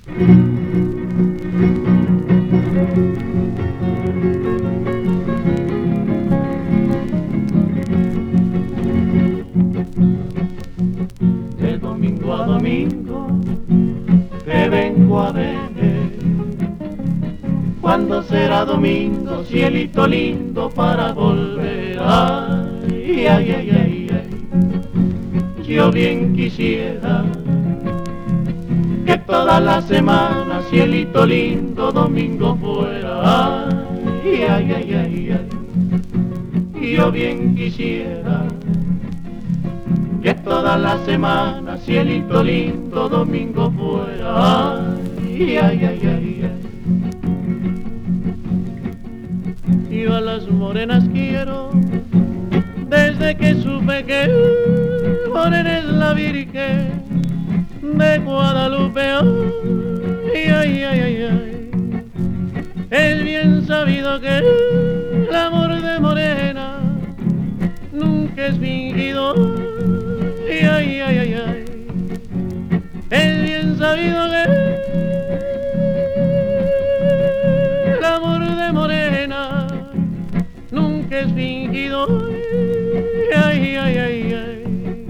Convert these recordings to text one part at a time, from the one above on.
De domingo a domingo te vengo a ver. ¿Cuándo será domingo, cielito lindo, para volver? Ay, ay, ay, ay, ay. Yo bien quisiera que toda la semana, cielito lindo, domingo fuera. Ay, ay, ay, ay, ay. Yo bien quisiera que toda la semana, cielito lindo, domingo fuera. Ay, ay, ay, ay, ay. Yo a las morenas quiero desde que supe que morena es la Virgen de Guadalupe. Ay, ay, ay, ay, ay. Es bien sabido que el amor de morena nunca es fingido. Ay, ay, ay, ay, ay. Es bien sabido que el amor de morena nunca es fingido. Ay, ay, ay, ay.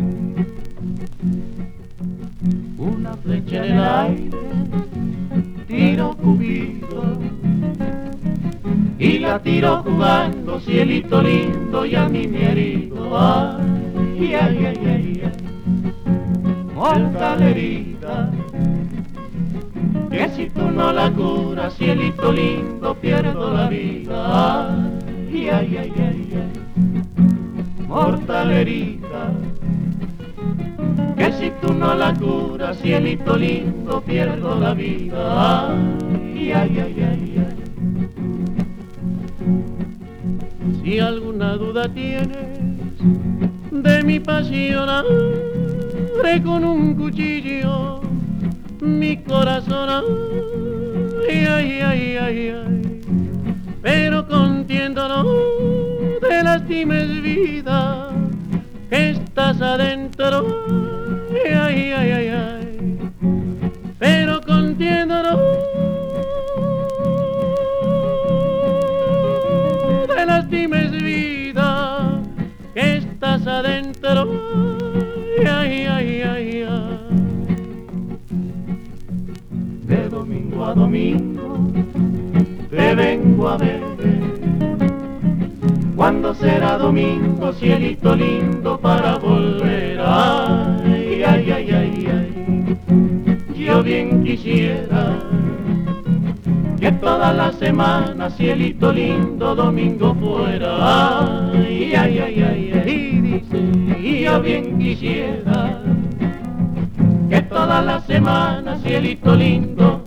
Una flecha en el aire, tiro Cupido, y la tiro jugando, cielito lindo, y a mí me ha herido. Ay, ay, ay, ay, ay. Mortal herida, que si tú no la curas, cielito lindo, pierdo la vida. Ay, ay, ay, ay, ay. Mortal herida, que si tú no la curas, cielito lindo, pierdo la vida. Ay, ay, ay, ay, ay. Si alguna duda tienes de mi pasión, abre con un cuchillo mi corazón. Ay, ay, ay, ay, ay. Pero contiéndolo, te lastimes vida, que estás adentro. Ay, ay, ay, ay. Pero contiéndolo, te lastimes vida, que estás adentro. Ay, ay, ay, ay. De domingo a domingo te vengo a ver. ¿Cuándo será domingo, cielito lindo, para volver? Ay, ay, ay, ay, ay. Yo bien quisiera que toda la semana, cielito lindo, domingo fuera. Ay, ay, ay, ay, ay. Y dice, yo bien quisiera que toda la semana, cielito lindo,